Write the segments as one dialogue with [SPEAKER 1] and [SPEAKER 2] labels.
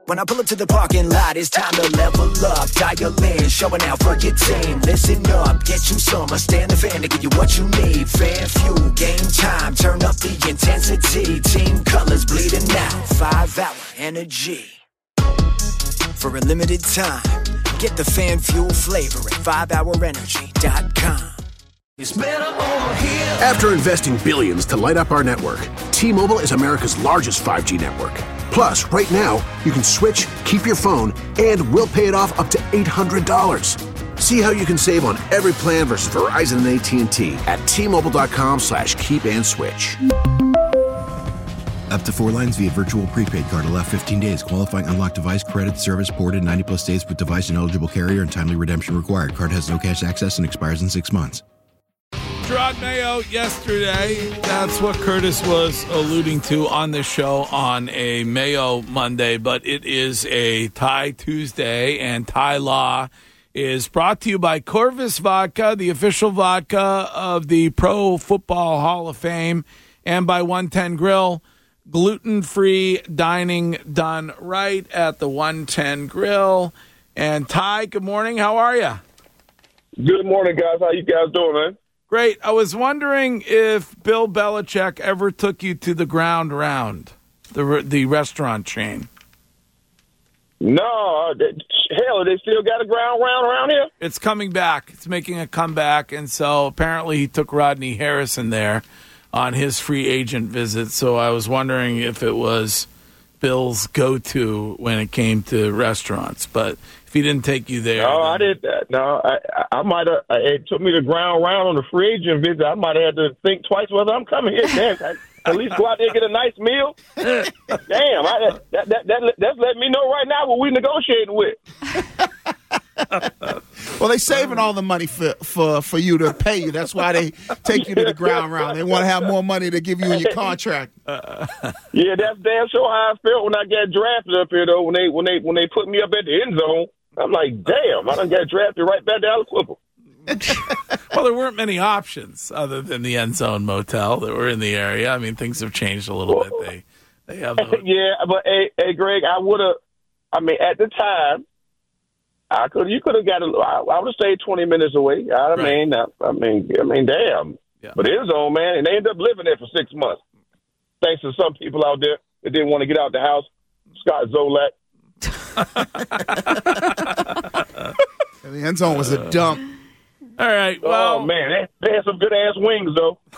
[SPEAKER 1] When I pull up to the parking lot, it's time to level up. Dial in, showing out for your team. Listen up, get you some. Stand the fan to give you what you need. Fan fuel, game time, turn up the intensity. Team colors bleeding out, 5-hour energy. For a limited time, get the fan fuel flavor at 5hourenergy.com. It's better over here.
[SPEAKER 2] After investing billions to light up our network, T-Mobile is America's largest 5G network. Plus, right now, you can switch, keep your phone, and we'll pay it off up to $800. See how you can save on every plan versus Verizon and AT&T at T-Mobile.com/keep-and-switch.
[SPEAKER 3] Up to 4 lines via virtual prepaid card. Allow 15 days. Qualifying unlocked device credit service ported 90-plus days with device and eligible carrier and timely redemption required. Card has no cash access and expires in 6 months.
[SPEAKER 4] Gerard Mayo yesterday. That's what Curtis was alluding to on the show on a Mayo Monday, but it is a Thai Tuesday, and Thai Law is brought to you by Corvus Vodka, the official vodka of the Pro Football Hall of Fame, and by 110 Grill, gluten-free dining done right at the 110 Grill. And Ty, good morning. How are you?
[SPEAKER 5] Good morning, guys. How you guys doing, man?
[SPEAKER 4] Great. I was wondering if Bill Belichick ever took you to the Ground Round, the restaurant chain.
[SPEAKER 5] No, hell, they still got a Ground Round around here?
[SPEAKER 4] It's coming back. It's making a comeback, and so apparently he took Rodney Harrison there on his free agent visit. So I was wondering if it was Bill's go-to when it came to restaurants, but if he didn't take you there.
[SPEAKER 5] No, I did that. No, I might have. It took me the Ground Round on the free agent visit. I might have had to think twice whether I'm coming here. Damn, at least go out there and get a nice meal. Damn, that's letting me know right now what we negotiating with.
[SPEAKER 6] Well, they saving all the money for you to pay you. That's why they take you to the Ground Round. They want to have more money to give you in your contract.
[SPEAKER 5] Yeah, that's damn sure how I felt when I got drafted up here, though. When they put me up at the end zone, I'm like, damn, I done got drafted right back to Aliquippa.
[SPEAKER 4] Well, there weren't many options other than the End Zone Motel that were in the area. I mean, things have changed a little bit. They have.
[SPEAKER 5] Yeah, but hey, Greg, I would have. I mean, at the time, you could have got. I would have stayed 20 minutes away. I mean, damn.
[SPEAKER 4] Yeah.
[SPEAKER 5] But End Zone, man, and they ended up living there for 6 months. Thanks to some people out there that didn't want to get out the house. Scott Zolak.
[SPEAKER 6] The End Zone was a dump.
[SPEAKER 4] All right. Well,
[SPEAKER 5] oh man, they had some good ass wings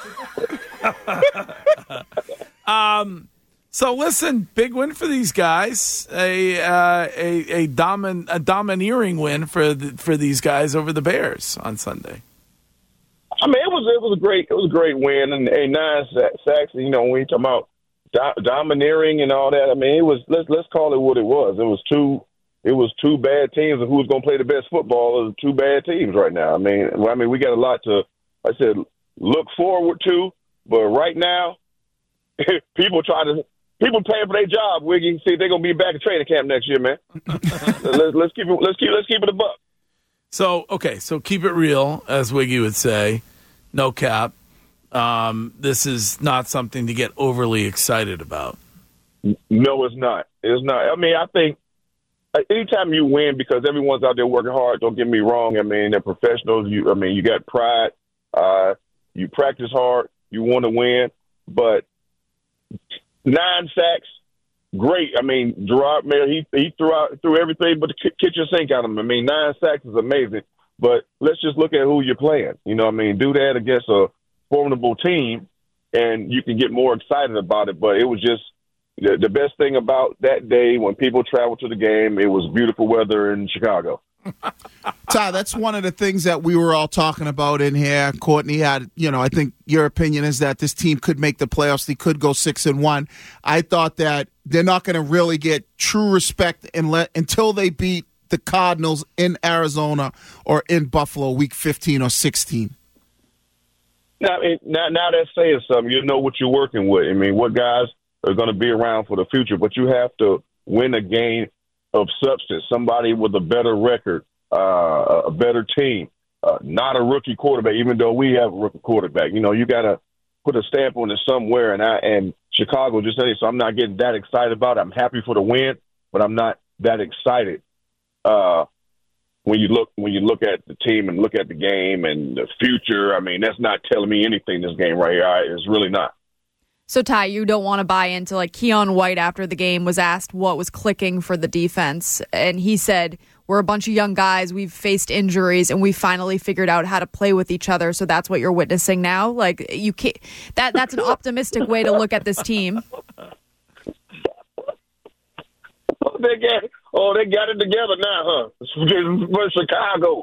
[SPEAKER 5] though.
[SPEAKER 4] So listen, big win for these guys. A domineering win for these guys over the Bears on Sunday.
[SPEAKER 5] I mean, it was a great win, and 9 sacks. You know, when you talk about domineering and all that, I mean, it was let's call it what it was. It was two bad teams, and who's going to play the best football are two bad teams right now. I mean, we got a lot to, like I said, look forward to, but right now, people paying for their job. Wiggy, see if they're going to be back at training camp next year, man. let's keep it a buck.
[SPEAKER 4] So keep it real, as Wiggy would say. No cap. This is not something to get overly excited about.
[SPEAKER 5] No, it's not. It's not. I mean, I think anytime you win, because everyone's out there working hard, don't get me wrong. I mean, they're professionals. You got pride. You practice hard. You want to win. But 9 sacks, great. I mean, Gerard Mayo, he threw everything but the kitchen sink at him. I mean, 9 sacks is amazing. But let's just look at who you're playing. You know what I mean? Do that against a formidable team, and you can get more excited about it. But it was just the best thing about that day when people traveled to the game, it was beautiful weather in Chicago.
[SPEAKER 6] Ty, that's one of the things that we were all talking about in here. Courtney had, I think your opinion is that this team could make the playoffs. They could go 6-1. I thought that they're not going to really get true respect until they beat the Cardinals in Arizona or in Buffalo week 15 or 16.
[SPEAKER 5] Now that's saying something. You know what you're working with. I mean, what guys are going to be around for the future, but you have to win a game of substance, somebody with a better record, a better team, not a rookie quarterback, even though we have a rookie quarterback. You got to put a stamp on it somewhere, and Chicago just said it, so I'm not getting that excited about it. I'm happy for the win, but but I'm not that excited when you look at the team and look at the game and the future. I mean, that's not telling me anything, this game right here. It's really not.
[SPEAKER 7] So, Ty, you don't want to buy into, like, Keon White after the game was asked what was clicking for the defense, and he said, we're a bunch of young guys, we've faced injuries, and we finally figured out how to play with each other, so that's what you're witnessing now? Like, you can't, that's an optimistic way to look at this team.
[SPEAKER 5] They got it together now, huh? For Chicago.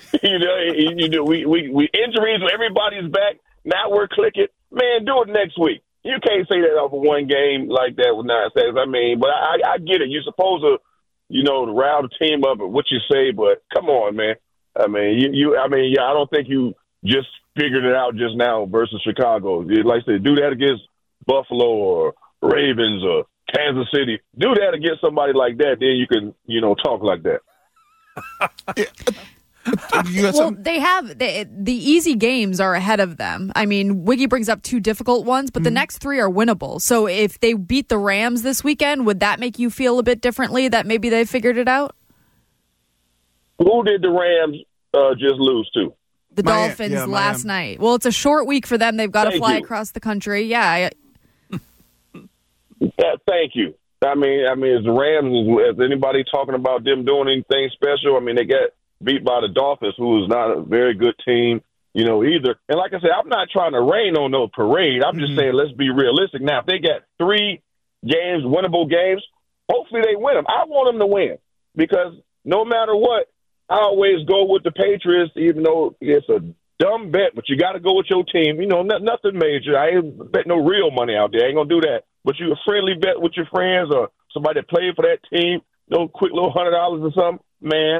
[SPEAKER 5] We injuries, everybody's back, now we're clicking. Man, do it next week. You can't say that off of one game like that with 9 seconds. I mean, but I get it. You're supposed to, to rile the team up and what you say, but come on, man. I mean, I don't think you just figured it out just now versus Chicago. Like I said, do that against Buffalo or Ravens or Kansas City. Do that against somebody like that, then you can, talk like that.
[SPEAKER 7] They have the easy games are ahead of them. I mean, Wiggy brings up 2 difficult ones, but the next 3 are winnable. So if they beat the Rams this weekend, would that make you feel a bit differently that maybe they figured it out?
[SPEAKER 5] Who did the Rams just lose to?
[SPEAKER 7] The Dolphins last night. Well, it's a short week for them. They've got to fly across the country. Yeah.
[SPEAKER 5] Thank you. I mean, is the Rams, is anybody talking about them doing anything special? I mean, they got beat by the Dolphins, who is not a very good team, either. And like I said, I'm not trying to rain on no parade. I'm just saying let's be realistic. Now, if they got 3 games, winnable games, hopefully they win them. I want them to win because no matter what, I always go with the Patriots, even though it's a dumb bet, but you got to go with your team. Nothing major. I ain't bet no real money out there. I ain't going to do that. But you a friendly bet with your friends or somebody that played for that team, no quick little $100 or something, man.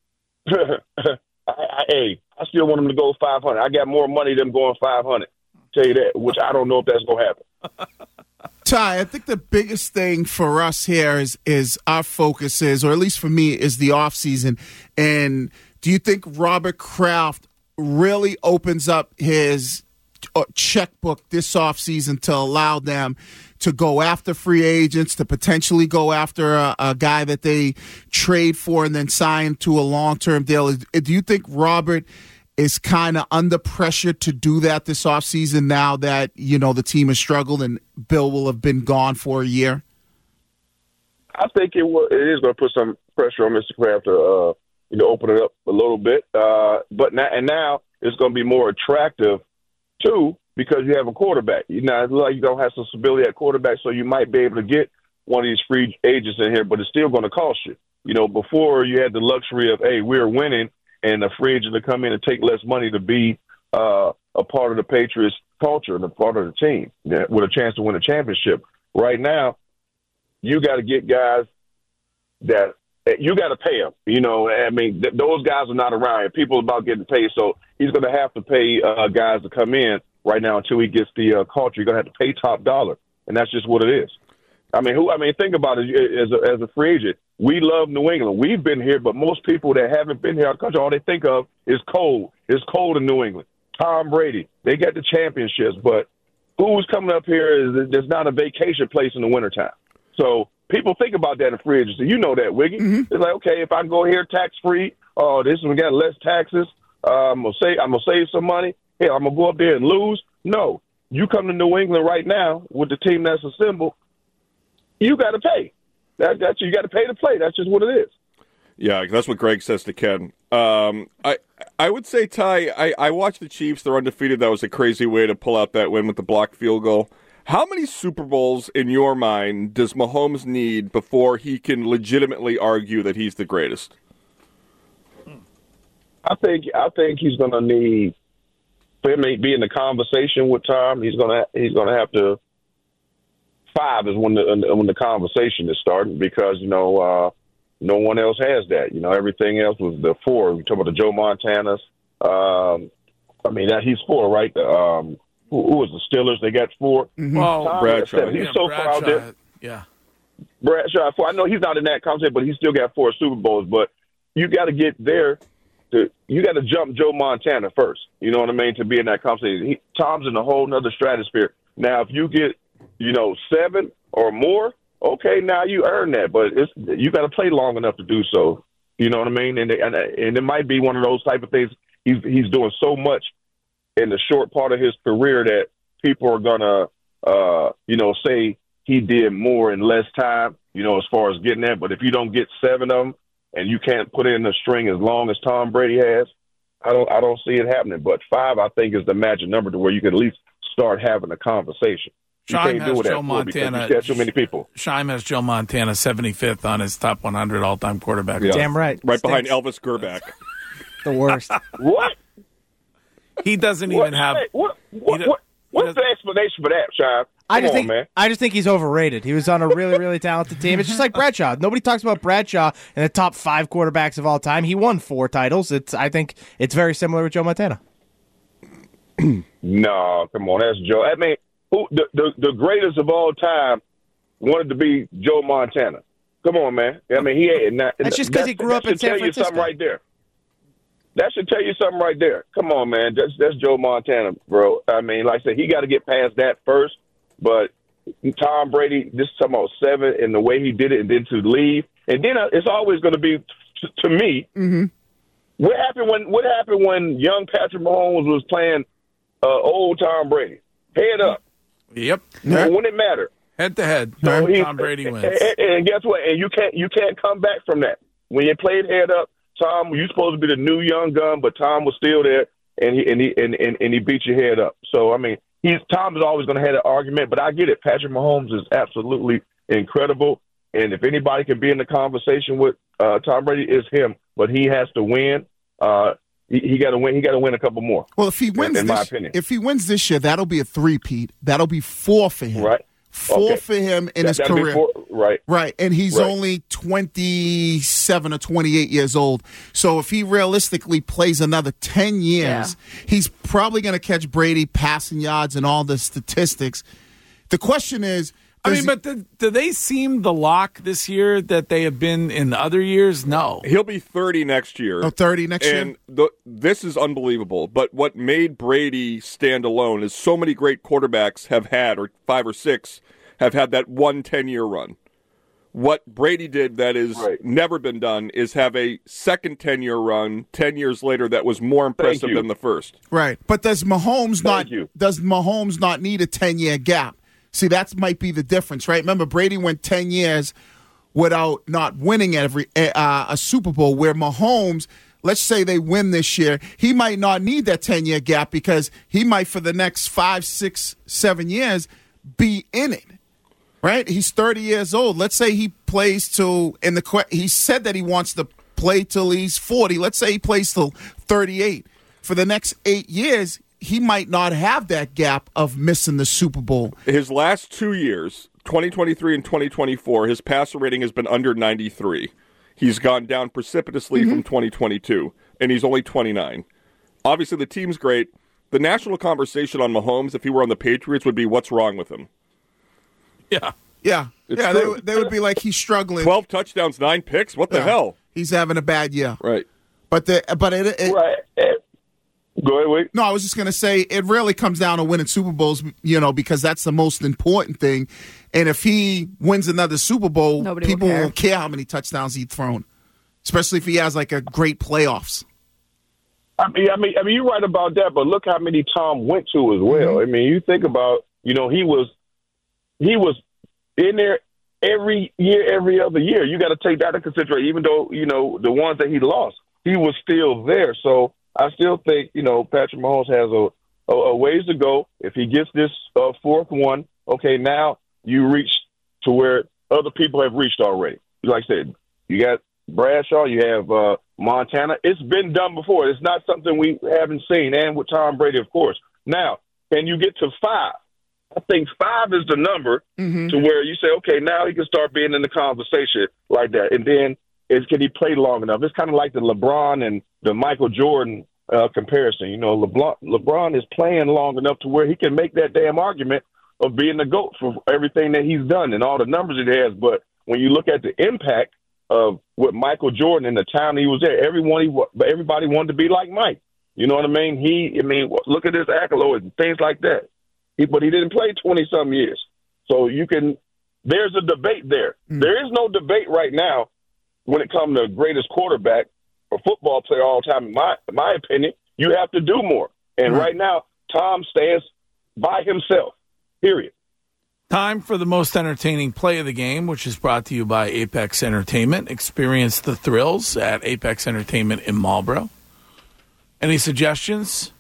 [SPEAKER 5] I still want them to go 500. I got more money than going 500. Tell you that, which I don't know if that's going to happen.
[SPEAKER 6] Ty, I think the biggest thing for us here is our focus is, or at least for me, is the offseason. And do you think Robert Kraft really opens up his checkbook this offseason to allow them to go after free agents, to potentially go after a guy that they trade for and then sign to a long-term deal? Do you think Robert is kind of under pressure to do that this offseason now that, the team has struggled and Bill will have been gone for a year?
[SPEAKER 5] I think it is going to put some pressure on Mr. Kraft to, open it up a little bit. But now it's going to be more attractive, too, because you have a quarterback. It's like you don't have some stability at quarterback, so you might be able to get one of these free agents in here, but it's still going to cost you. Before you had the luxury of, hey, we're winning, and a free agent to come in and take less money to be a part of the Patriots culture and a part of the team with a chance to win a championship. Right now, you got to get guys that you got to pay them. Those guys are not around here. People are about getting paid, so he's going to have to pay guys to come in right now until he gets the culture. You're going to have to pay top dollar, and that's just what it is. Think about it as a free agent. We love New England. We've been here, but most people that haven't been here in our country, all they think of is cold. It's cold in New England. Tom Brady, they got the championships, but who's coming up here there's not a vacation place in the wintertime. So people think about that in free agency. You know that, Wiggy. Mm-hmm. It's like, okay, if I can go here tax-free, this one got less taxes, I'm gonna save some money. Hey, I'm going to go up there and lose. No. You come to New England right now with the team that's assembled, you got to pay. You got to pay to play. That's just what it is.
[SPEAKER 8] Yeah, that's what Greg says to Ken. I would say, Ty, I watched the Chiefs. They're undefeated. That was a crazy way to pull out that win with the blocked field goal. How many Super Bowls, in your mind, does Mahomes need before he can legitimately argue that he's the greatest?
[SPEAKER 5] I think he's going to need, for him to be in the conversation with Tom, he's going to have to. 5 is when the conversation is starting because no one else has that. Everything else was the 4. We talk about the Joe Montanas. He's 4, right? Who was the Steelers? They got 4.
[SPEAKER 8] Mm-hmm. Well, Bradshaw.
[SPEAKER 5] He's so far out there.
[SPEAKER 4] Yeah,
[SPEAKER 5] Bradshaw 4. I know he's not in that conversation, but he still got 4 Super Bowls. But you got to get there. You got to jump Joe Montana first. You know what I mean? To be in that conversation, Tom's in a whole nother stratosphere. Now, if you get 7 or more, okay, now you earn that, but you got to play long enough to do so. You know what I mean? And it might be one of those type of things. He's doing so much in the short part of his career that people are gonna, say he did more in less time. As far as getting that. But if you don't get 7 of them and you can't put in a string as long as Tom Brady has, I don't see it happening. But 5, I think, is the magic number to where you can at least start having a conversation.
[SPEAKER 4] Scheim has Joe Montana.
[SPEAKER 5] You got too many people.
[SPEAKER 4] Scheim has Joe Montana 75th on his top 100 all-time quarterback.
[SPEAKER 9] Yeah. Damn right.
[SPEAKER 8] Right behind Elvis Gerback.
[SPEAKER 9] The worst.
[SPEAKER 5] What?
[SPEAKER 4] He doesn't even have.
[SPEAKER 5] What's the explanation for that, Scheim?
[SPEAKER 9] I just think he's overrated. He was on a really, really talented team. It's just like Bradshaw. Nobody talks about Bradshaw in the top 5 quarterbacks of all time. He won 4 titles. I think it's very similar with Joe Montana.
[SPEAKER 5] No, come on, that's Joe. I mean, the greatest of all time wanted to be Joe Montana. Come on, man. I mean, he ain't.
[SPEAKER 9] That's just because he grew up in San Francisco.
[SPEAKER 5] That should tell you something right there. That should tell you something right there. Come on, man. That's Joe Montana, bro. I mean, like I said, he got to get past that first. But Tom Brady, this is talking about 7 and the way he did it, and then to leave, and then it's always going to be to me.
[SPEAKER 6] Mm-hmm.
[SPEAKER 5] What happened when young Patrick Mahomes was playing old Tom Brady? Head up.
[SPEAKER 4] Yep.
[SPEAKER 5] When it mattered.
[SPEAKER 4] Head to head.
[SPEAKER 5] So
[SPEAKER 4] Tom Brady wins.
[SPEAKER 5] And guess what? And you can't come back from that. When you played head up, Tom, you're supposed to be the new young gun, but Tom was still there, and he beat your head up. So I mean, Tom is always going to have an argument, but I get it. Patrick Mahomes is absolutely incredible, and if anybody can be in the conversation with Tom Brady, it's him. But he has to win. He got to win. He got to win a couple more.
[SPEAKER 6] Well, if he wins,
[SPEAKER 5] in my opinion,
[SPEAKER 6] if he wins this year, that'll be a 3-peat. That'll be 4 for him.
[SPEAKER 5] Right.
[SPEAKER 6] 4 for him in his career.
[SPEAKER 5] Right.
[SPEAKER 6] And he's only 27 or 28 years old. So if he realistically plays another 10 years, he's probably going to catch Brady passing yards and all the statistics. The question is,
[SPEAKER 4] but do they seem the lock this year that they have been in other years? No.
[SPEAKER 8] He'll be 30 next year.
[SPEAKER 6] Oh, 30 next year?
[SPEAKER 8] And this is unbelievable. But what made Brady stand alone is so many great quarterbacks have had, or 5 or 6, have had that 1 10-year run. What Brady did that is never been done is have a second 10-year run 10 years later that was more impressive than the first.
[SPEAKER 6] Right. But does Mahomes not need a 10-year gap? See, that might be the difference, right? Remember, Brady went 10 years without not winning a Super Bowl, where Mahomes, let's say they win this year, he might not need that 10-year gap because he might, for the next 5, 6, 7 years, be in it, right? He's 30 years old. Let's say he plays till, he said that he wants to play till he's 40. Let's say he plays till 38. For the next 8 years, he might not have that gap of missing the Super Bowl.
[SPEAKER 8] His last 2 years, 2023 and 2024, his passer rating has been under 93. He's gone down precipitously from 2022, and he's only 29. Obviously, the team's great. The national conversation on Mahomes, if he were on the Patriots, would be what's wrong with him.
[SPEAKER 4] Yeah.
[SPEAKER 6] They would be like, he's struggling.
[SPEAKER 8] 12 touchdowns, 9 picks? What the hell?
[SPEAKER 6] He's having a bad year.
[SPEAKER 8] Right.
[SPEAKER 5] Go ahead, wait.
[SPEAKER 6] No, I was just going to say it really comes down to winning Super Bowls, because that's the most important thing. And if he wins another Super Bowl, people won't care how many touchdowns he's thrown, especially if he has like a great playoffs.
[SPEAKER 5] I mean, you're right about that, but look how many Tom went to as well. I mean, you think about, he was in there every year, every other year. You got to take that into consideration. Even though the ones that he lost, he was still there. So I still think, Patrick Mahomes has a ways to go. If he gets this 4th one, okay, now you reach to where other people have reached already. Like I said, you got Bradshaw, you have Montana. It's been done before. It's not something we haven't seen, and with Tom Brady, of course. Now, can you get to 5? I think 5 is the number to where you say, okay, now he can start being in the conversation like that. And then can he play long enough? It's kind of like the LeBron and the Michael Jordan comparison. LeBron is playing long enough to where he can make that damn argument of being the GOAT for everything that he's done and all the numbers he has. But when you look at the impact of what Michael Jordan and the time he was there, everybody wanted to be like Mike. You know what I mean? Look at his accolades and things like that. But he didn't play 20-some years. So you can there's a debate there. There is no debate right now when it comes to greatest quarterback or football player all time. In my opinion, you have to do more. And right now, Tom stands by himself, period.
[SPEAKER 4] Time for the most entertaining play of the game, which is brought to you by Apex Entertainment. Experience the thrills at Apex Entertainment in Marlboro. Any suggestions?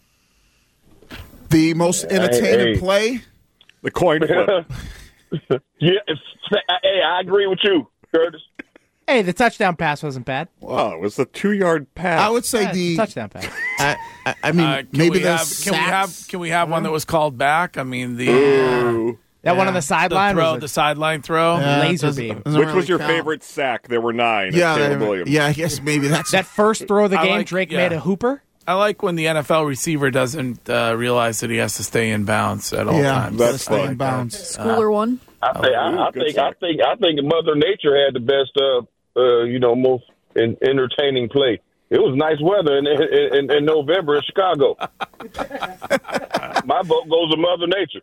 [SPEAKER 6] The most entertaining play?
[SPEAKER 8] The coin flip.
[SPEAKER 5] Yeah, hey, I agree with you, Curtis.
[SPEAKER 9] Hey, the touchdown pass wasn't bad.
[SPEAKER 8] Oh, it was a 2-yard pass.
[SPEAKER 6] I would say the
[SPEAKER 9] touchdown pass.
[SPEAKER 6] I mean, maybe
[SPEAKER 4] can we have one that was called back? I mean, the
[SPEAKER 9] that one on the sideline,
[SPEAKER 4] the sideline throw,
[SPEAKER 9] laser beam.
[SPEAKER 8] Which was your favorite sack? There were 9. Caleb Williams.
[SPEAKER 6] Yeah, I guess maybe that's
[SPEAKER 9] that first throw of the game. Drake made a hooper.
[SPEAKER 4] I like when the NFL receiver doesn't realize that he has to stay in bounds at all times.
[SPEAKER 8] That's
[SPEAKER 6] stay in bounds.
[SPEAKER 7] Schooler one.
[SPEAKER 5] I think Mother Nature had the best, most entertaining play. It was nice weather in November in Chicago. My vote goes to Mother Nature.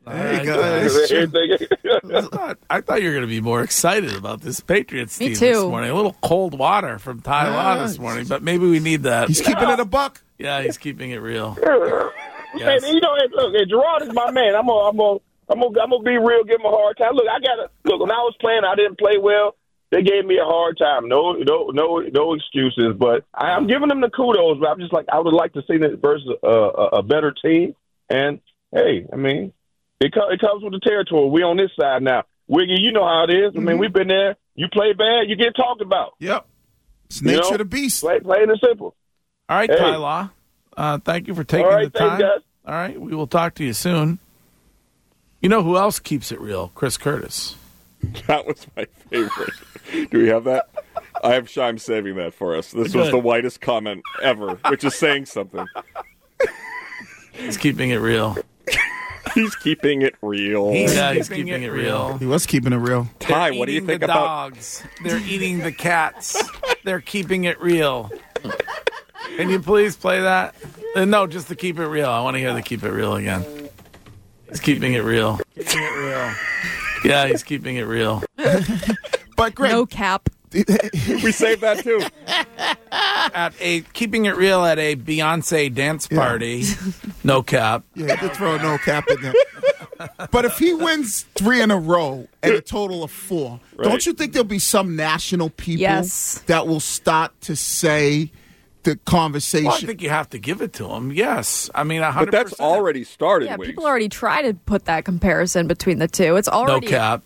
[SPEAKER 4] I thought you were going to be more excited about this Patriots team
[SPEAKER 7] too.
[SPEAKER 4] this morning. A little cold water from Ty Law this morning, but maybe we need that.
[SPEAKER 6] He's keeping it a buck.
[SPEAKER 4] Yeah, he's keeping it real.
[SPEAKER 5] Yes. Hey, look, Gerard is my man. I'm gonna be real, give him a hard time. Look, when I was playing, I didn't play well. They gave me a hard time. No excuses. But I'm giving them the kudos. But I'm just like, I would like to see that versus a better team. And hey, I mean, it comes with the territory. We on this side now. Wiggy, you know how it is. I mean, we've been there. You play bad, you get talked about.
[SPEAKER 6] Yep. It's nature of the beast.
[SPEAKER 5] Plain and simple.
[SPEAKER 4] All right, Ty Law. Thank you for taking the time.
[SPEAKER 5] Guys.
[SPEAKER 4] All right, we will talk to you soon. You know who else keeps it real? Chris Curtis.
[SPEAKER 8] That was my favorite. Do we have that? I'm saving that for us. This was the whitest comment ever, which is saying something.
[SPEAKER 4] He's keeping it real.
[SPEAKER 8] He's keeping it real.
[SPEAKER 4] He's keeping it real.
[SPEAKER 6] He was keeping it real.
[SPEAKER 8] Ty, what do you think about
[SPEAKER 4] dogs? They're eating the cats. They're keeping it real. Can you please play that? No, just to keep it real. I want to hear the keep it real again. He's keeping it real. Keeping it real. Yeah, he's keeping it real.
[SPEAKER 6] But Greg,
[SPEAKER 7] no cap.
[SPEAKER 8] We saved that too.
[SPEAKER 4] Keeping it real at a Beyonce dance party. No cap.
[SPEAKER 6] Yeah, he did throw a no cap in there. But if he wins 3 in a row and a total of 4, don't you think there'll be some national people that will start to say the conversation?
[SPEAKER 4] Well, I think you have to give it to him. Yes. I mean, 100%.
[SPEAKER 8] But that's already started.
[SPEAKER 7] Yeah,
[SPEAKER 8] Wiggs.
[SPEAKER 7] people already try to put that comparison between the two. It's already
[SPEAKER 4] no cap.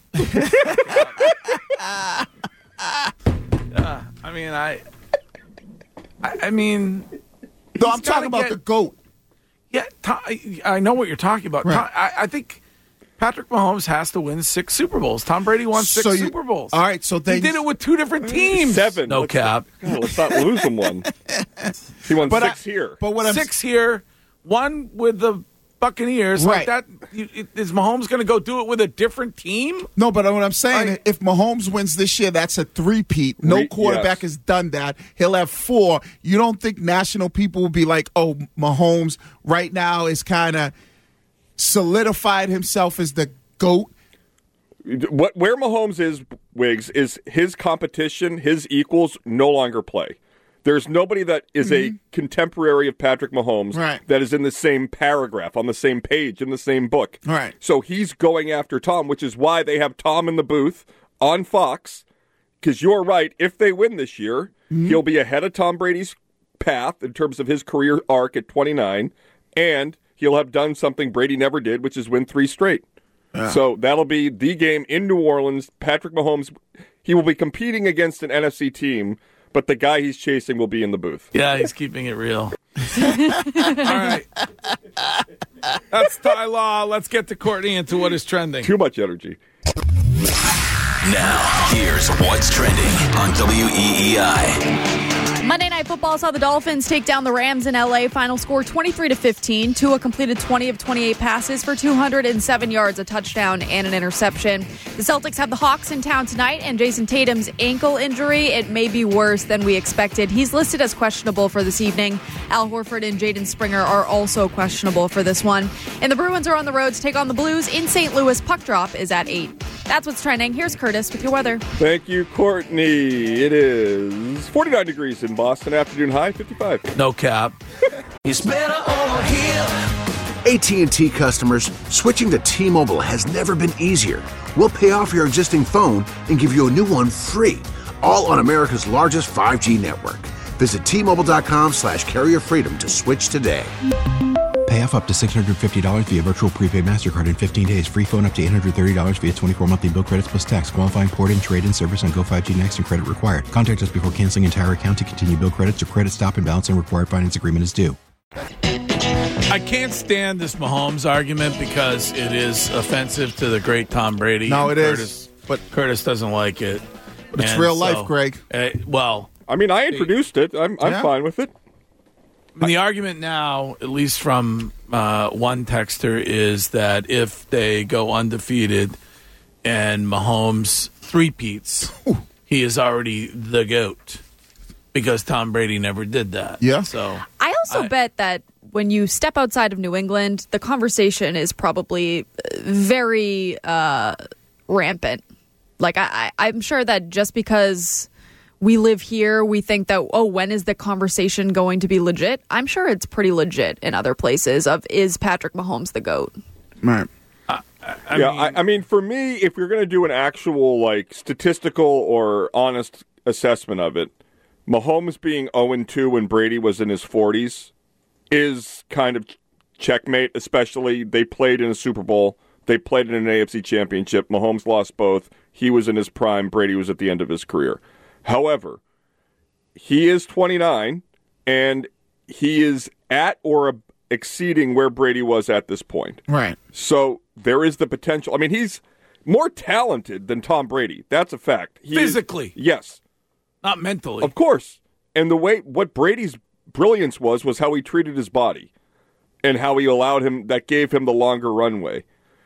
[SPEAKER 4] I mean,
[SPEAKER 6] no, I'm talking about the GOAT.
[SPEAKER 4] Yeah, I know what you're talking about.
[SPEAKER 6] Right.
[SPEAKER 4] I think Patrick Mahomes has to win 6 Super Bowls. Tom Brady won 6 Super Bowls.
[SPEAKER 6] All right, so
[SPEAKER 4] he did it with 2 different teams.
[SPEAKER 8] 7.
[SPEAKER 4] No cap.
[SPEAKER 8] Let's not lose him one. He won 6 here.
[SPEAKER 6] But what
[SPEAKER 4] 6 here, 1 with the Buccaneers.
[SPEAKER 6] Right.
[SPEAKER 4] Like that. Is Mahomes going to go do it with a different team?
[SPEAKER 6] No, but what I'm saying, if Mahomes wins this year, that's a 3-peat. No quarterback has done that. He'll have 4. You don't think national people will be like, oh, Mahomes right now is kind of solidified himself as the GOAT?
[SPEAKER 8] Where Mahomes is, Wiggs, is his competition, his equals no longer play. There's nobody that is a contemporary of Patrick Mahomes that is in the same paragraph, on the same page, in the same book.
[SPEAKER 6] Right.
[SPEAKER 8] So he's going after Tom, which is why they have Tom in the booth on Fox, because you're right. If they win this year, he'll be ahead of Tom Brady's path in terms of his career arc at 29, and he'll have done something Brady never did, which is win 3 straight. So that'll be the game in New Orleans. Patrick Mahomes, he will be competing against an NFC team, but the guy he's chasing will be in the booth.
[SPEAKER 4] Yeah, he's keeping it real. All right. That's Ty Law. Let's get to Courtney and to what is trending.
[SPEAKER 8] Too much energy.
[SPEAKER 1] Now, here's what's trending on WEEI.
[SPEAKER 7] Monday Night Football saw the Dolphins take down the Rams in L.A. Final score 23-15. Tua completed 20 of 28 passes for 207 yards, a touchdown, and an interception. The Celtics have the Hawks in town tonight, and Jason Tatum's ankle injury, it may be worse than we expected. He's listed as questionable for this evening. Al Horford and Jaden Springer are also questionable for this one. And the Bruins are on the road to take on the Blues in St. Louis. Puck drop is at 8. That's what's trending. Here's Curtis with your weather.
[SPEAKER 8] Thank you, Courtney. It is 49 degrees in Boston. Afternoon high, 55.
[SPEAKER 4] No cap.
[SPEAKER 1] It's better over here.
[SPEAKER 2] AT&T customers, switching to T-Mobile has never been easier. We'll pay off your existing phone and give you a new one free, all on America's largest 5G network. Visit T-Mobile.com/carrier freedom to switch today.
[SPEAKER 3] Pay off up to $650 via virtual prepaid MasterCard in 15 days. Free phone up to $830 via 24 monthly bill credits plus tax. Qualifying port-in, trade-in service on Go 5G Next and credit required. Contact us before canceling entire account to continue bill credits or credit stop and balance and required finance agreement is due.
[SPEAKER 4] I can't stand this Mahomes argument because it is offensive to the great Tom Brady.
[SPEAKER 6] No, it
[SPEAKER 4] Curtis,
[SPEAKER 6] is. But
[SPEAKER 4] Curtis doesn't like it.
[SPEAKER 6] But it's real life, Greg.
[SPEAKER 4] Well,
[SPEAKER 8] I mean, I introduced it. I'm fine with it.
[SPEAKER 4] The argument now, at least from one texter, is that if they go undefeated and Mahomes three-peats, he is already the GOAT because Tom Brady never did that.
[SPEAKER 6] Yeah.
[SPEAKER 4] So
[SPEAKER 7] I also bet that when you step outside of New England, the conversation is probably very rampant. Like, I'm sure that just because we live here, we think that, when is the conversation going to be legit? I'm sure it's pretty legit in other places of, is Patrick Mahomes the GOAT?
[SPEAKER 6] Right.
[SPEAKER 8] I mean, for me, if you're going to do an actual, like, statistical or honest assessment of it, Mahomes being 0-2 when Brady was in his 40s is kind of checkmate, especially they played in a Super Bowl. They played in an AFC championship. Mahomes lost both. He was in his prime. Brady was at the end of his career. However, he is 29, and he is at or exceeding where Brady was at this point.
[SPEAKER 6] Right.
[SPEAKER 8] So there is the potential. I mean, he's more talented than Tom Brady. That's a fact.
[SPEAKER 4] Physically.
[SPEAKER 8] Yes.
[SPEAKER 4] Not mentally.
[SPEAKER 8] Of course. And what Brady's brilliance was how he treated his body and how he allowed him, that gave him the longer runway.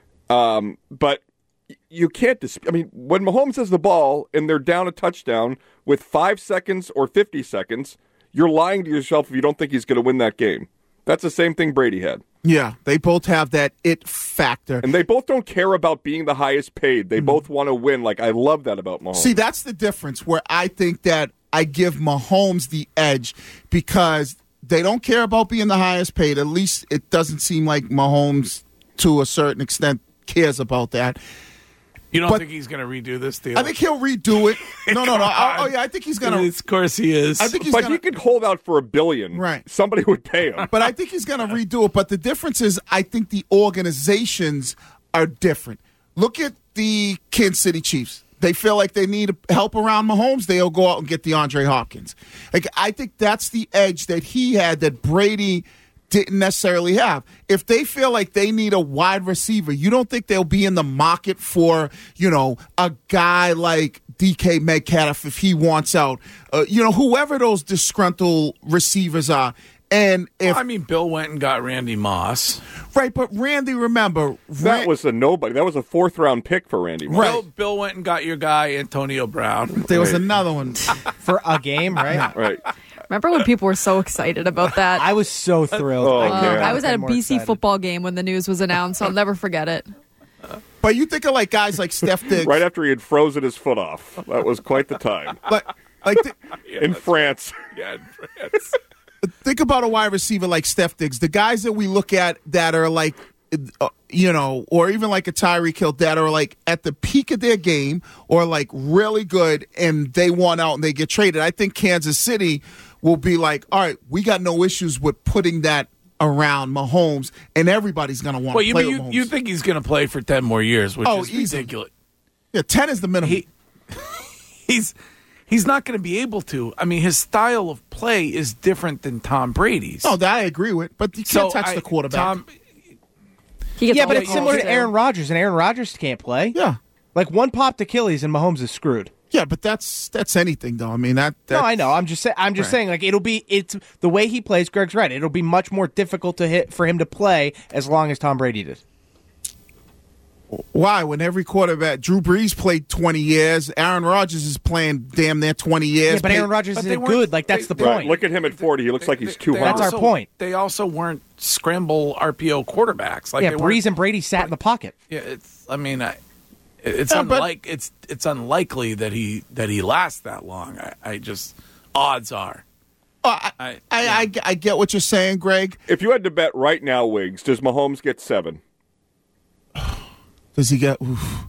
[SPEAKER 8] But you can't I mean, when Mahomes has the ball and they're down a touchdown with 5 seconds or 50 seconds, you're lying to yourself if you don't think he's going to win that game. That's the same thing Brady had.
[SPEAKER 6] Yeah, they both have that it factor.
[SPEAKER 8] And they both don't care about being the highest paid. They both want to win. Like, I love that about Mahomes.
[SPEAKER 6] See, that's the difference where I think that I give Mahomes the edge because they don't care about being the highest paid. At least it doesn't seem like Mahomes, to a certain extent, cares about that.
[SPEAKER 4] You don't think he's going to redo this deal?
[SPEAKER 6] I think he'll redo it. No. I think he's going to.
[SPEAKER 4] Of course he is.
[SPEAKER 6] I think he's
[SPEAKER 8] he could hold out for $1 billion.
[SPEAKER 6] Right.
[SPEAKER 8] Somebody would pay him.
[SPEAKER 6] But I think he's going to redo it. But the difference is I think the organizations are different. Look at the Kansas City Chiefs. They feel like they need help around Mahomes. They'll go out and get DeAndre Hopkins. Like, I think that's the edge that he had that Brady didn't necessarily have. If they feel like they need a wide receiver, you don't think they'll be in the market for, a guy like DK Metcalf if he wants out, whoever those disgruntled receivers are. And if
[SPEAKER 4] Bill went and got Randy Moss.
[SPEAKER 6] Right, but Randy, remember.
[SPEAKER 8] That was a nobody. That was a 4th-round pick for Randy Moss.
[SPEAKER 6] Right.
[SPEAKER 4] Bill went and got your guy, Antonio Brown.
[SPEAKER 6] There was another one.
[SPEAKER 9] For a game, right?
[SPEAKER 8] Right.
[SPEAKER 7] Remember when people were so excited about that?
[SPEAKER 9] I was so thrilled.
[SPEAKER 7] I was at a BC football game when the news was announced. I'll never forget it.
[SPEAKER 6] But you think of like guys like Steph Diggs.
[SPEAKER 8] Right after he had frozen his foot off. That was quite the time. In France.
[SPEAKER 4] Yeah, in France.
[SPEAKER 6] Think about a wide receiver like Steph Diggs. The guys that we look at that are like, or even like a Tyreek Hill that are like at the peak of their game or like really good and they want out and they get traded. I think Kansas City will be like, all right, we got no issues with putting that around Mahomes, and everybody's going to want to play with Mahomes.
[SPEAKER 4] You think he's going to play for 10 more years, which is
[SPEAKER 6] easy.
[SPEAKER 4] ridiculous.
[SPEAKER 6] Yeah, 10 is the minimum.
[SPEAKER 4] He's not going to be able to. I mean, his style of play is different than Tom Brady's.
[SPEAKER 6] No, that I agree with, but you can't touch the quarterback.
[SPEAKER 9] But it's similar to Aaron Rodgers, and Aaron Rodgers can't play.
[SPEAKER 6] Yeah.
[SPEAKER 9] Like one popped Achilles and Mahomes is screwed.
[SPEAKER 6] Yeah, but that's anything though. I mean that.
[SPEAKER 9] No, I know. I'm just saying. Like it's the way he plays. Greg's right. It'll be much more difficult for him to play as long as Tom Brady did.
[SPEAKER 6] Why? When every quarterback, Drew Brees played 20 years, Aaron Rodgers is playing damn near 20 years.
[SPEAKER 9] Yeah, but Aaron Rodgers isn't good. Like that's the point.
[SPEAKER 8] Right. Look at him at 40. He looks like he's 200.
[SPEAKER 9] That's our point.
[SPEAKER 4] They also weren't scramble RPO quarterbacks. Like
[SPEAKER 9] Brees and Brady sat in the pocket.
[SPEAKER 4] Yeah, It's it's unlikely that he lasts that long. I just odds are.
[SPEAKER 6] I get what you're saying, Greg.
[SPEAKER 8] If you had to bet right now, Wiggs, does Mahomes get 7?
[SPEAKER 6] Does he get? Oof.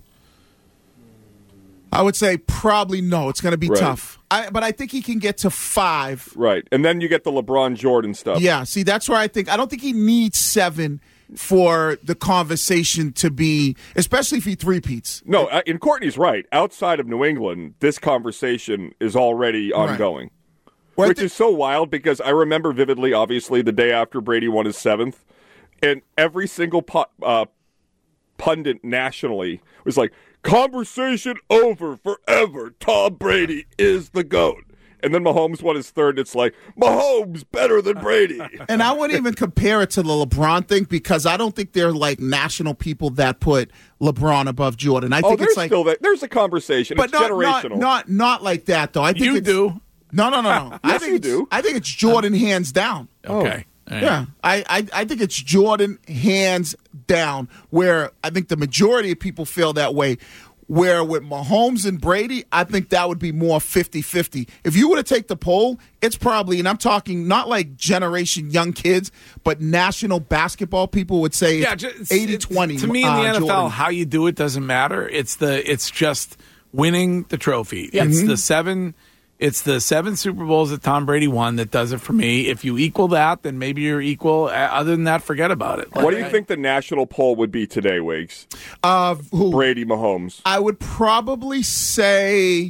[SPEAKER 6] I would say probably no. It's going to be tough. But I think he can get to 5.
[SPEAKER 8] Right, and then you get the LeBron Jordan stuff.
[SPEAKER 6] Yeah, see, that's where I don't think he needs 7 for the conversation to be, especially if he three-peats.
[SPEAKER 8] No, and Courtney's right. Outside of New England, this conversation is already ongoing. Right. Which is so wild because I remember vividly, obviously, the day after Brady won his 7th, and every single pundit nationally was like, conversation over forever. Tom Brady is the GOAT. And then Mahomes won his 3rd. It's like, Mahomes better than Brady.
[SPEAKER 6] And I wouldn't even compare it to the LeBron thing because I don't think they're like national people that put LeBron above Jordan. I think it's like
[SPEAKER 8] there's a conversation.
[SPEAKER 6] But
[SPEAKER 8] it's generational.
[SPEAKER 6] Not like that though. I think
[SPEAKER 4] you do.
[SPEAKER 6] No.
[SPEAKER 8] Yes, you do.
[SPEAKER 6] I think it's Jordan hands down.
[SPEAKER 4] Okay.
[SPEAKER 6] Oh. Yeah, I think it's Jordan hands down, where I think the majority of people feel that way. Where with Mahomes and Brady, I think that would be more 50-50. If you were to take the poll, it's probably, and I'm talking not like generation young kids, but national basketball people would say it's 80-20.
[SPEAKER 4] To me in the NFL,
[SPEAKER 6] Jordan.
[SPEAKER 4] how you do it doesn't matter. It's just winning the trophy.
[SPEAKER 6] Yeah.
[SPEAKER 4] It's the 7 Super Bowls that Tom Brady won that does it for me. If you equal that, then maybe you're equal. Other than that, forget about it.
[SPEAKER 8] What do you think the national poll would be today, Wiggs?
[SPEAKER 6] Who?
[SPEAKER 8] Brady, Mahomes.
[SPEAKER 6] I would probably say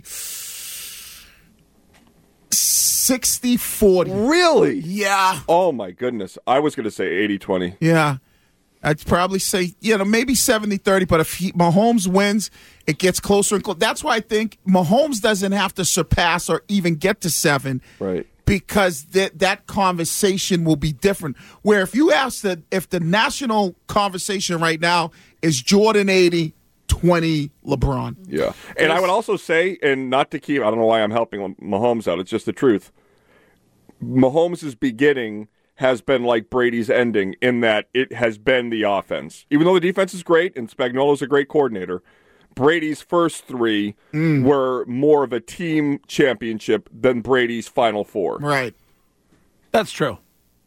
[SPEAKER 6] 60-40.
[SPEAKER 8] Really?
[SPEAKER 6] Yeah.
[SPEAKER 8] Oh, my goodness. I was going to say 80-20.
[SPEAKER 6] Yeah. I'd probably say, maybe 70-30, but if Mahomes wins, it gets closer and closer. That's why I think Mahomes doesn't have to surpass or even get to 7.
[SPEAKER 8] Right.
[SPEAKER 6] Because that conversation will be different. Where if you ask if the national conversation right now is Jordan 80, 20 LeBron.
[SPEAKER 8] Yeah. And I would also say, and not to keep, I don't know why I'm helping Mahomes out, it's just the truth. Mahomes' beginning has been like Brady's ending in that it has been the offense. Even though the defense is great and Spagnuolo's a great coordinator, Brady's first 3 were more of a team championship than Brady's final 4.
[SPEAKER 6] Right.
[SPEAKER 4] That's true.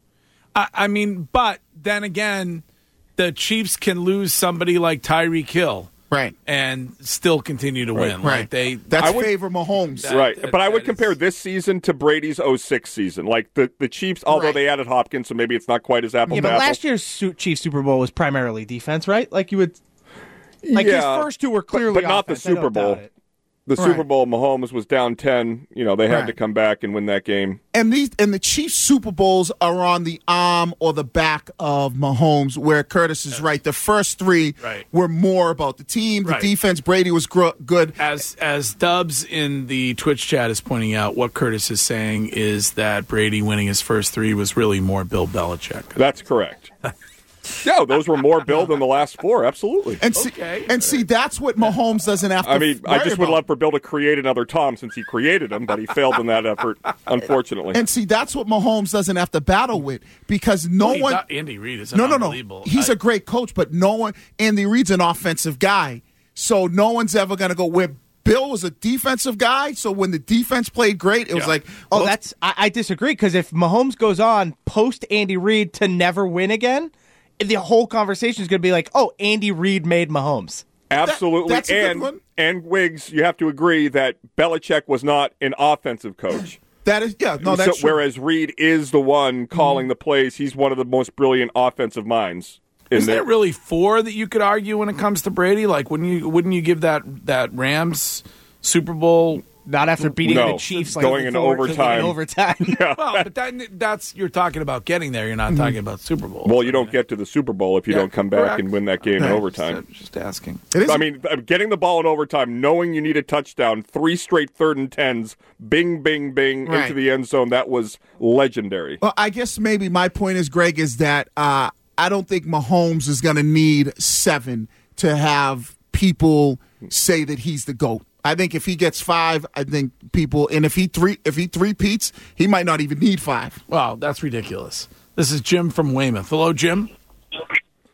[SPEAKER 4] I mean, but then again, the Chiefs can lose somebody like Tyreek Hill.
[SPEAKER 6] Right.
[SPEAKER 4] And still continue to win.
[SPEAKER 6] Right.
[SPEAKER 4] Like
[SPEAKER 6] favor Mahomes.
[SPEAKER 8] But I would compare this season to Brady's 06 season. Like the Chiefs, although they added Hopkins, so maybe it's not quite as apple to apple.
[SPEAKER 9] Yeah, but last year's Chiefs Super Bowl was primarily defense, right? Like you would. Like his first 2 were clearly
[SPEAKER 8] but not
[SPEAKER 9] offense.
[SPEAKER 8] The Super Bowl. The Super Bowl, Mahomes was down 10. They had to come back and win that game.
[SPEAKER 6] And the Chiefs Super Bowls are on the arm or the back of Mahomes, where Curtis is right. The first 3 were more about the team, the defense. Brady was good.
[SPEAKER 4] As Dubs in the Twitch chat is pointing out, what Curtis is saying is that Brady winning his first 3 was really more Bill Belichick.
[SPEAKER 8] That's correct. Yeah, those were more Bill than the last 4, absolutely.
[SPEAKER 6] And see, that's what Mahomes doesn't have to
[SPEAKER 8] I just would love for Bill to create another Tom since he created him, but he failed in that effort, unfortunately.
[SPEAKER 6] And see, that's what Mahomes doesn't have to battle with because
[SPEAKER 4] Andy Reid is unbelievable.
[SPEAKER 6] He's a great coach, but Andy Reid's an offensive guy, so no one's ever going to go where Bill was a defensive guy, so when the defense played great, it was like...
[SPEAKER 9] Oh, I disagree, because if Mahomes goes on post Andy Reid to never win again... the whole conversation is going to be like, oh, Andy Reid made Mahomes.
[SPEAKER 8] Absolutely.
[SPEAKER 6] That's a good one.
[SPEAKER 8] And Wiggs, you have to agree that Belichick was not an offensive coach.
[SPEAKER 6] That's true.
[SPEAKER 8] Whereas Reid is the one calling the plays. He's one of the most brilliant offensive minds.
[SPEAKER 4] Is there really 4 that you could argue when it comes to Brady? Like, wouldn't you give that Rams Super Bowl?
[SPEAKER 9] Not after beating the Chiefs, like
[SPEAKER 8] going into overtime.
[SPEAKER 9] Yeah.
[SPEAKER 4] Well, but that's you're talking about getting there. You're not talking about Super Bowl.
[SPEAKER 8] Well, you don't get to the Super Bowl if you don't come back and win that game in overtime.
[SPEAKER 4] Just asking.
[SPEAKER 8] Getting the ball in overtime, knowing you need a touchdown, 3 straight 3rd and 10s, bing, bing, bing, into the end zone. That was legendary.
[SPEAKER 6] Well, I guess maybe my point is, Greg, is that I don't think Mahomes is going to need 7 to have people say that he's the GOAT. I think if he gets 5, I think people, and if he three-peats, he might not even need 5.
[SPEAKER 4] Wow, that's ridiculous. This is Jim from Weymouth. Hello, Jim.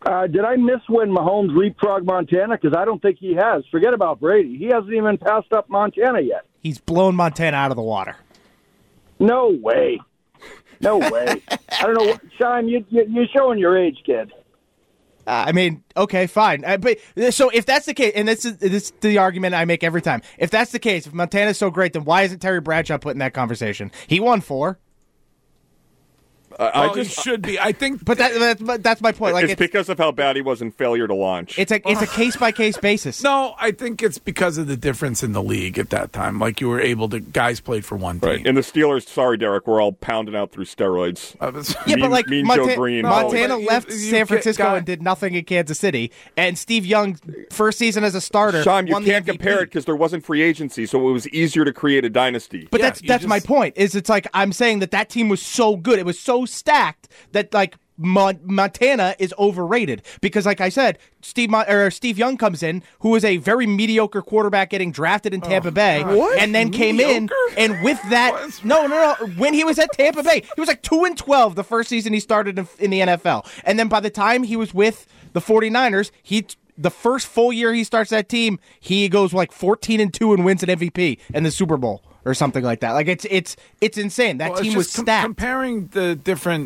[SPEAKER 10] Did I miss when Mahomes leapfrogged Montana? Because I don't think he has. Forget about Brady. He hasn't even passed up Montana yet.
[SPEAKER 9] He's blown Montana out of the water.
[SPEAKER 10] No way. No way. I don't know. Shime, you're showing your age, kid.
[SPEAKER 9] I mean, okay, fine. But so if that's the case, and this is the argument I make every time. If that's the case, if Montana's so great, then why isn't Terry Bradshaw put in that conversation? He won 4.
[SPEAKER 4] He should be. I think,
[SPEAKER 9] but that's my point. Like,
[SPEAKER 8] it's because of how bad he was in failure to launch.
[SPEAKER 9] It's a case by case basis.
[SPEAKER 4] No, I think it's because of the difference in the league at that time. Like, you were able to guys played for one team.
[SPEAKER 8] Right. And the Steelers, sorry, Derek, were all pounding out through steroids.
[SPEAKER 9] But like
[SPEAKER 8] Joe Green.
[SPEAKER 9] Montana left San Francisco and did nothing in Kansas City, and Steve Young, first season as a starter.
[SPEAKER 8] Sean, you can't compare it because there wasn't free agency, so it was easier to create a dynasty.
[SPEAKER 9] But that's my point. It's like I'm saying that team was so good, it was so stacked that like Montana is overrated because, like I said, Steve Young comes in, who is a very mediocre quarterback getting drafted in Tampa Bay, and then came in, and with that, no, when he was at Tampa Bay, he was like 2-12 the first season he started in the NFL, and then by the time he was with the 49ers, the first full year he starts that team, he goes like 14-2 and wins an MVP and the Super Bowl or something like that. Like it's insane. That team was stacked.
[SPEAKER 4] Comparing the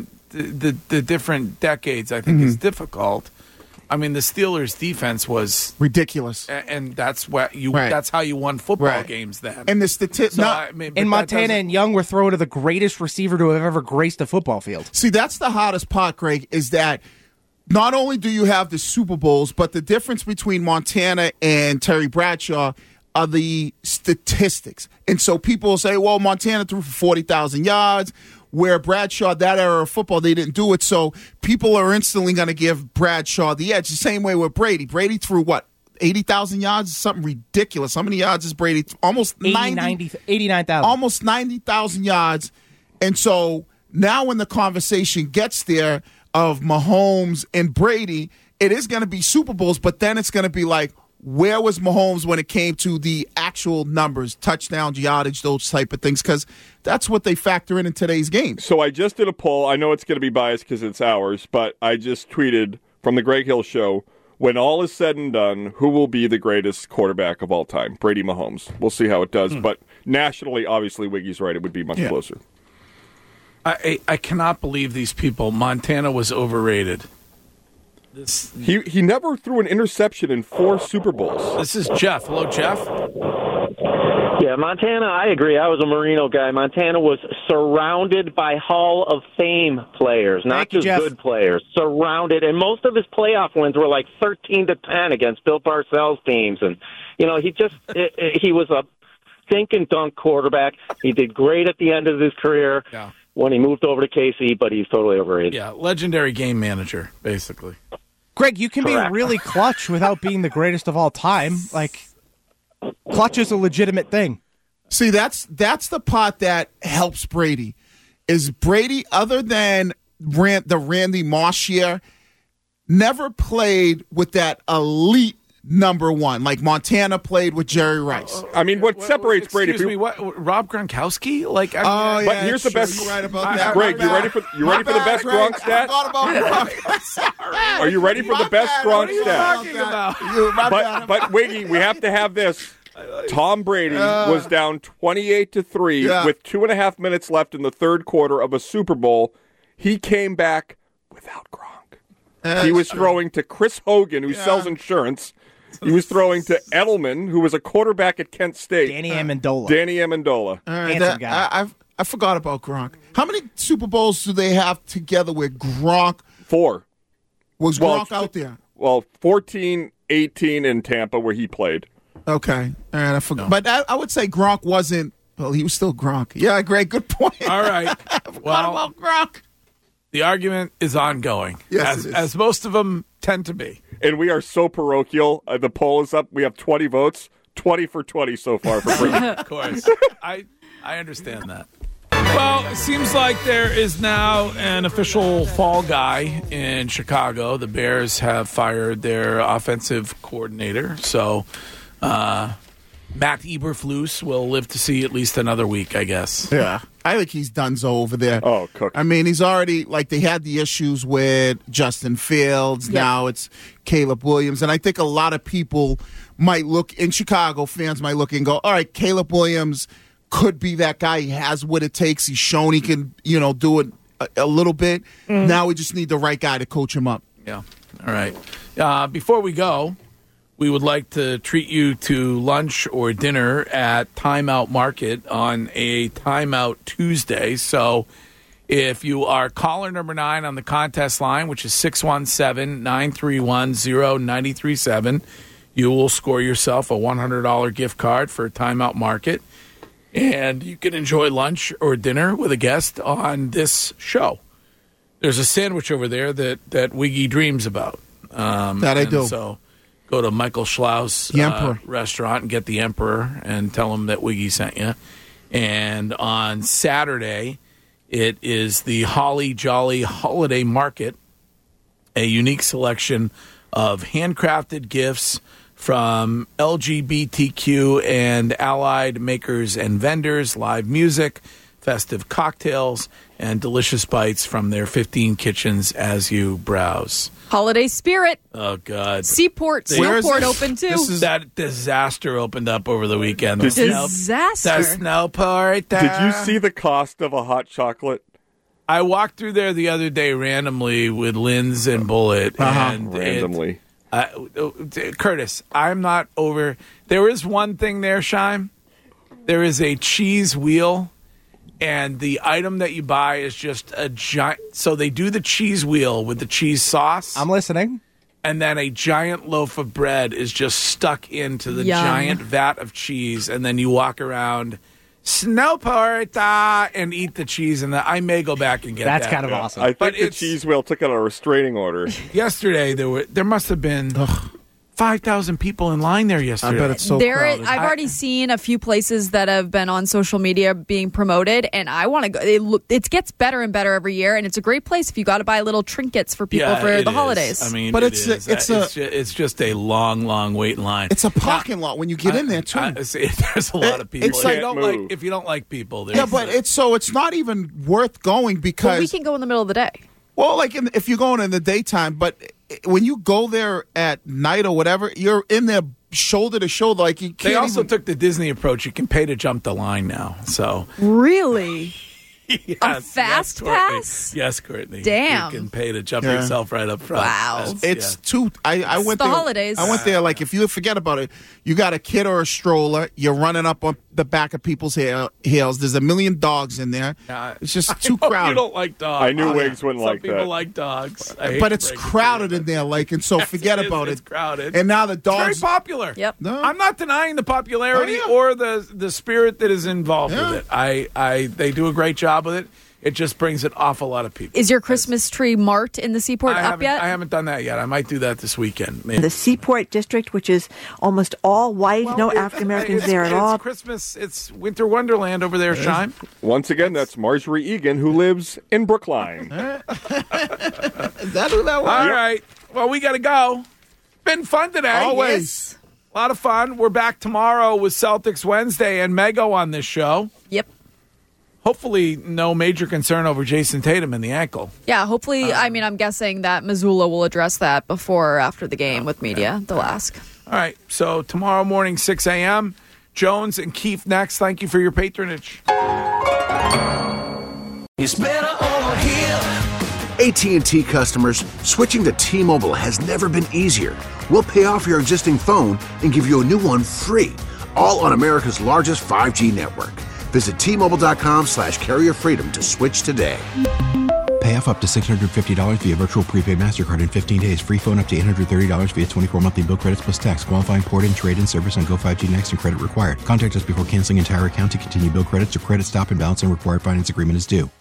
[SPEAKER 4] different decades, I think, is difficult. I mean, the Steelers' defense was
[SPEAKER 6] ridiculous,
[SPEAKER 4] and that's what that's how you won football games then.
[SPEAKER 6] And the statistics,
[SPEAKER 9] Montana and Young were thrown to the greatest receiver to have ever graced a football field.
[SPEAKER 6] See, that's the hardest part, Greg, is that not only do you have the Super Bowls, but the difference between Montana and Terry Bradshaw are the statistics. And so people will say, well, Montana threw for 40,000 yards, where Bradshaw, that era of football, they didn't do it. So people are instantly going to give Bradshaw the edge. The same way with Brady. Brady threw, 80,000 yards? Something ridiculous. How many yards is Brady? Almost
[SPEAKER 9] 89,000.
[SPEAKER 6] Almost 90,000 yards. And so now when the conversation gets there of Mahomes and Brady, it is going to be Super Bowls, but then it's going to be like, where was Mahomes when it came to the actual numbers, touchdowns, yardage, those type of things? Because that's what they factor in today's game.
[SPEAKER 8] So I just did a poll. I know it's going to be biased because it's ours, but I just tweeted from the Greg Hill Show, when all is said and done, who will be the greatest quarterback of all time? Brady Mahomes. We'll see how it does. But nationally, obviously, Wiggy's right. It would be much closer.
[SPEAKER 4] I cannot believe these people. Montana was overrated.
[SPEAKER 8] He never threw an interception in 4 Super Bowls.
[SPEAKER 4] This is Jeff. Hello, Jeff.
[SPEAKER 11] Yeah, Montana, I agree. I was a Marino guy. Montana was surrounded by Hall of Fame players, not just good players. Surrounded, and most of his playoff wins were like 13-10 against Bill Parcells teams. And he was a dink and dunk quarterback. He did great at the end of his career when he moved over to KC, but he's totally overrated.
[SPEAKER 4] Yeah, legendary game manager, basically.
[SPEAKER 9] Greg, you can be really clutch without being the greatest of all time. Like, clutch is a legitimate thing.
[SPEAKER 6] See, that's the part that helps Brady. Is Brady, other than the Randy Moss year, never played with that elite number one, like Montana played with Jerry Rice.
[SPEAKER 8] I mean, what separates Brady?
[SPEAKER 4] Excuse me, Rob Gronkowski? Like,
[SPEAKER 6] but
[SPEAKER 8] here's the best.
[SPEAKER 6] You're right about that.
[SPEAKER 8] Greg, you ready for the best Gronk stat? Are you ready for the best Gronk stat? But Wiggy, we have to have this. Tom Brady was down 28-3 with 2.5 minutes left in the third quarter of a Super Bowl. He came back without Gronk. He was throwing to Chris Hogan, who sells insurance. He was throwing to Edelman, who was a quarterback at Kent State.
[SPEAKER 9] Danny Amendola.
[SPEAKER 6] Handsome guy. I forgot about Gronk. How many Super Bowls do they have together with Gronk?
[SPEAKER 8] 4.
[SPEAKER 6] Was Gronk out there?
[SPEAKER 8] Well, 14, 18 in Tampa where he played.
[SPEAKER 6] Okay. All right, I forgot. No. But I would say Gronk wasn't. Well, he was still Gronk. Yeah, Greg, good point.
[SPEAKER 4] All right.
[SPEAKER 6] I forgot about Gronk.
[SPEAKER 4] The argument is ongoing, as most of them tend to be.
[SPEAKER 8] And we are so parochial. The poll is up. We have 20 votes. 20 for 20 so far for Brady.
[SPEAKER 4] Of course. I understand that. Well, it seems like there is now an official fall guy in Chicago. The Bears have fired their offensive coordinator. So Matt Eberflus will live to see at least another week, I guess.
[SPEAKER 6] Yeah. donezo over there.
[SPEAKER 8] Oh, cook.
[SPEAKER 6] I mean, he's already, like, they had the issues with Justin Fields.
[SPEAKER 7] Yep.
[SPEAKER 6] Now it's Caleb Williams. And I think a lot of people might look, in Chicago, fans might look and go, all right, Caleb Williams could be that guy. He has what it takes. He's shown he can, do it a little bit.
[SPEAKER 7] Mm-hmm.
[SPEAKER 6] Now we just need the right guy to coach him up.
[SPEAKER 4] Yeah. All right. Before we go, we would like to treat you to lunch or dinner at Timeout Market on a Timeout Tuesday. So if you are caller number 9 on the contest line, which is 617-931-0937, you will score yourself a $100 gift card for Timeout Market. And you can enjoy lunch or dinner with a guest on this show. There's a sandwich over there that Wiggy dreams about.
[SPEAKER 6] That I do.
[SPEAKER 4] So go to Michael Schlau's restaurant and get the Emperor and tell him that Wiggy sent you. And on Saturday, it is the Holly Jolly Holiday Market, a unique selection of handcrafted gifts from LGBTQ and allied makers and vendors, live music, festive cocktails, and delicious bites from their 15 kitchens as you browse.
[SPEAKER 7] Holiday spirit.
[SPEAKER 4] Oh, God.
[SPEAKER 7] Seaport, Snowport open, too.
[SPEAKER 4] That disaster opened up over the weekend.
[SPEAKER 7] Disaster.
[SPEAKER 4] The Snowport.
[SPEAKER 8] Did you see the cost of a hot chocolate?
[SPEAKER 4] I walked through there the other day randomly with Linz and Bullet. And
[SPEAKER 8] randomly.
[SPEAKER 4] Curtis, I'm not over. There is one thing there, Shime. There is a cheese wheel. And the item that you buy is just a giant. So they do the cheese wheel with the cheese sauce.
[SPEAKER 9] I'm listening.
[SPEAKER 4] And then a giant loaf of bread is just stuck into the giant vat of cheese. And then you walk around Snowport and eat the cheese. And I may go back and get that.
[SPEAKER 9] That's kind of awesome.
[SPEAKER 8] I think the cheese wheel took out a restraining order.
[SPEAKER 4] Yesterday, there must have been 5,000 people in line there yesterday.
[SPEAKER 6] I bet it's so crowded.
[SPEAKER 7] I've already seen a few places that have been on social media being promoted, and I want to go. It gets better and better every year, and it's a great place if you got to buy little trinkets for people for the holidays.
[SPEAKER 4] I mean,
[SPEAKER 6] but
[SPEAKER 4] it's just a long wait in line.
[SPEAKER 6] It's a parking lot when you get in there too.
[SPEAKER 4] There's a lot of people.
[SPEAKER 6] It's like,
[SPEAKER 4] if you don't like people,
[SPEAKER 6] but it's not even worth going because
[SPEAKER 7] we can go in the middle of the day.
[SPEAKER 6] Well, like if you're going in the daytime, but when you go there at night or whatever, you're in there shoulder to shoulder. Like you can't.
[SPEAKER 4] They also took the Disney approach. You can pay to jump the line now. So
[SPEAKER 7] really.
[SPEAKER 4] Yes,
[SPEAKER 7] a fast pass?
[SPEAKER 4] Yes, Courtney.
[SPEAKER 7] Damn.
[SPEAKER 4] You can pay to jump yourself right up front.
[SPEAKER 7] Wow.
[SPEAKER 6] It's too. I went
[SPEAKER 7] the
[SPEAKER 6] there.
[SPEAKER 7] Holidays.
[SPEAKER 6] I went there. Like if you forget about it, you got a kid or a stroller. You're running up on the back of people's heels. There's a million dogs in there. It's just too crowded.
[SPEAKER 4] You don't like dogs.
[SPEAKER 8] I knew Wiggs wouldn't like that.
[SPEAKER 4] Some people like dogs.
[SPEAKER 6] But it's crowded in there. Like and so forget about it.
[SPEAKER 4] It's crowded.
[SPEAKER 6] And now the dogs.
[SPEAKER 4] It's very popular.
[SPEAKER 7] Yep.
[SPEAKER 6] No.
[SPEAKER 4] I'm not denying the popularity or the spirit that is involved with it. They do a great job with it. It just brings an awful lot of people.
[SPEAKER 7] Is your Christmas tree mart in the Seaport up yet?
[SPEAKER 4] I haven't done that yet. I might do that this weekend. Maybe.
[SPEAKER 12] The Seaport District, which is almost all white, no African Americans there at all.
[SPEAKER 4] It's Christmas. It's winter wonderland over there, Shime.
[SPEAKER 8] Once again, that's Marjorie Egan, who lives in Brookline.
[SPEAKER 6] Is that who that was?
[SPEAKER 4] All right. Well, we got to go. Been fun today.
[SPEAKER 6] Always.
[SPEAKER 7] Yes.
[SPEAKER 4] A lot of fun. We're back tomorrow with Celtics Wednesday and Mego on this show.
[SPEAKER 7] Yep.
[SPEAKER 4] Hopefully, no major concern over Jason Tatum and the ankle.
[SPEAKER 7] Yeah, hopefully. I'm guessing that Missoula will address that before or after the game with media. They'll ask.
[SPEAKER 4] All right. So tomorrow morning, 6 a.m., Jones and Keefe next. Thank you for your patronage.
[SPEAKER 1] It's better over here.
[SPEAKER 2] AT&T customers, switching to T-Mobile has never been easier. We'll pay off your existing phone and give you a new one free, all on America's largest 5G network. Visit T-Mobile.com/Carrier Freedom to switch today.
[SPEAKER 3] Pay off up to $650 via virtual prepaid MasterCard in 15 days. Free phone up to $830 via 24 monthly bill credits plus tax. Qualifying port-in, trade-in service on Go5G Next and credit required. Contact us before canceling entire account to continue bill credits or credit stop and balance on required finance agreement is due.